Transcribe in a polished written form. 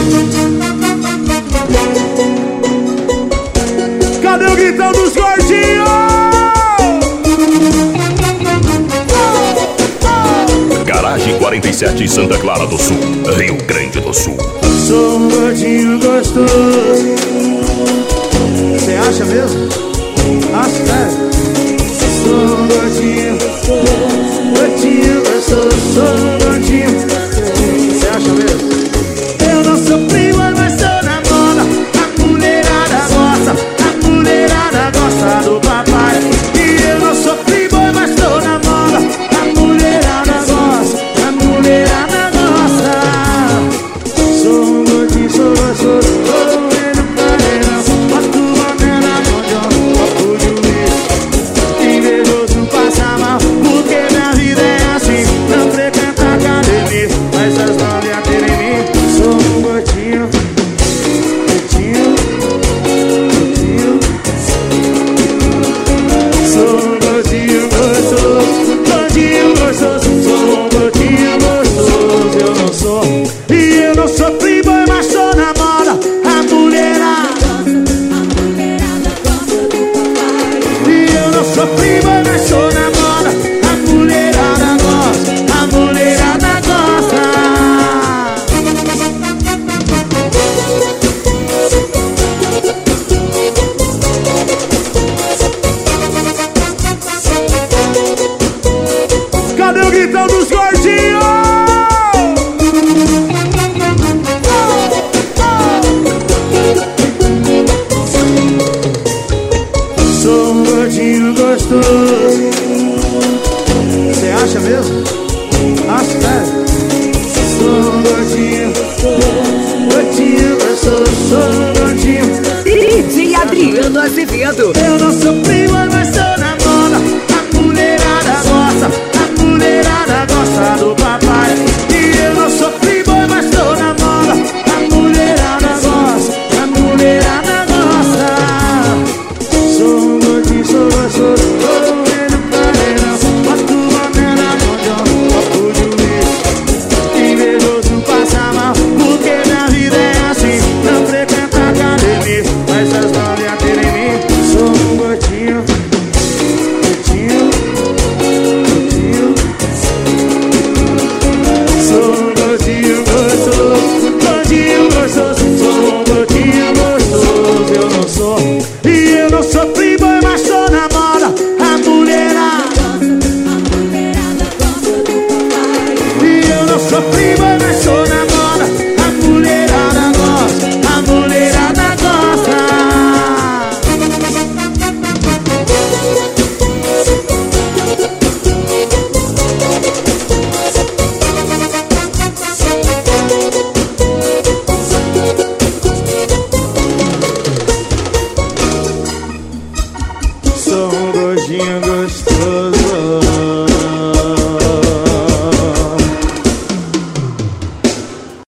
Cadê o gritão dos gordinhos? Garagem 47, Santa Clara do Sul, Rio Grande do Sul. Sou um gordinho gostoso. Você acha mesmo? Acho, sério. Sou um gordinho, gordinho gostoso. Sou um gordinho. Você acha mesmo? Eu não sou prima, mas sou na moda. A mulherada gosta, a mulherada gosta do papai. E eu não sou prima, mas sou na moda. A mulherada gosta, a mulherada gosta. Sou um gordinho, sou gostoso. Tô vendo pareirão. Boto uma merda onde eu toco de uísque. Invejoso passa mal, porque minha vida é assim. Não frequenta academia, mas as novias querem mim. Sou um gordinho, gordinho, gordinho. Sou um gordinho gostoso, gordinho gostoso. Sou um gordinho gostoso, eu não sou. E eu não sou playboy, mas sou na moda. A mulherada. E eu não sou playboy, mas sou na moda. A mulherada gosta, a mulherada gosta. Cadê o gritão dos gordinhos? Sou um gordinho gostoso. Você acha mesmo? Acho, sério. Sou um gordinho, gordinho gostoso. Sou um gordinho. DJ Adriano Azevedo. Eu não sou prima, mas sou na moda. A mulherada gosta, a mulherada gosta do papai. E eu não sou prima, mas sou na moda. A mulherada gosta, a mulherada gosta. Sou um gordinho, sou gostoso. Tô vendo pareirão. Boto uma merda onde eu toco de uísque. Invejoso passa mal, porque minha vida é assim. Não frequenta academia, mas as novias querem mim. Sou um gordinho, gordinho, gordinho. Sou um gordinho gostoso, gordinho gostoso. Sou um gordinho gostoso, eu não sou. E eu não sou playboy, mas sou na moda. A mulherada. E eu não sou playboy, mas sou na moda. A mulherada gosta, a mulherada gosta. Sou um gordinho gostoso.